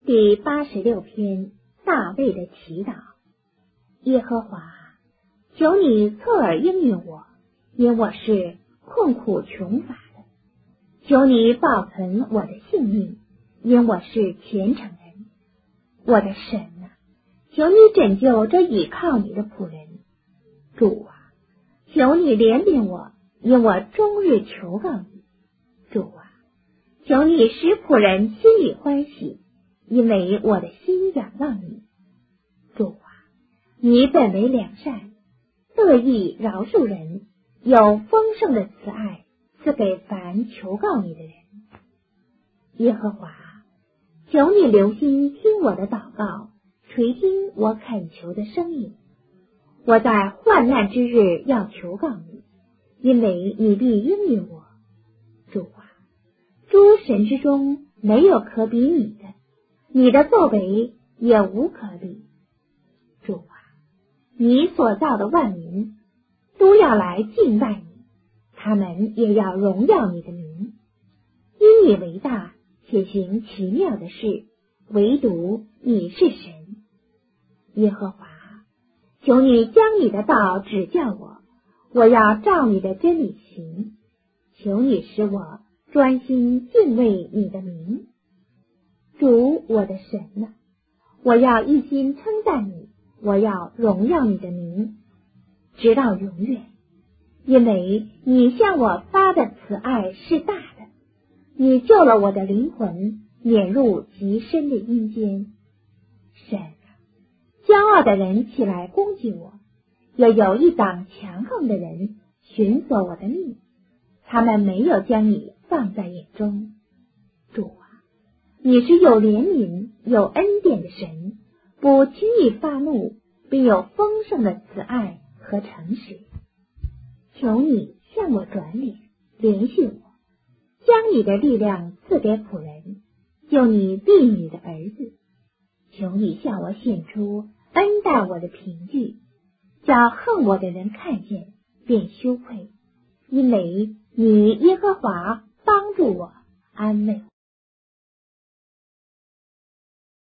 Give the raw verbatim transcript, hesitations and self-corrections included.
第八十六篇，大卫的祈祷。耶和华，求你侧耳应允我，因我是困苦穷乏的。求你保存我的性命，因我是虔诚人。我的神啊，求你拯救这倚靠你的仆人。主啊，求你怜悯我，因我终日求告你。主啊，求你使仆人心里欢喜，因为我的心仰望你。主啊，你本为良善，乐意饶恕人，有丰盛的慈爱赐给凡求告你的人。耶和华，求你留心听我的祷告，垂听我恳求的声音。我在患难之日要求告你，因为你必应允我。主啊，诸神之中没有可比你的，你的作为也无可比。主啊，你所造的万民都要来敬拜你，他们也要荣耀你的名。因你为大，且行奇妙的事，唯独你是神。耶和华，求你将你的道指教我，我要照你的真理行。求你使我专心敬畏你的名。主我的神啊，我要一心称赞你，我要荣耀你的名，直到永远。因为你向我发的慈爱是大的，你救了我的灵魂，免入极深的阴间。神啊，骄傲的人起来攻击我，又有一党强横的人寻索我的命，他们没有将你放在眼中。主啊，你是有怜悯有恩典的神，不轻易发怒，并有丰盛的慈爱和诚实。求你向我转脸，怜恤我，将你的力量赐给仆人，救你婢女的儿子。求你向我显出恩待我的凭据，叫恨我的人看见便羞愧，因为你耶和华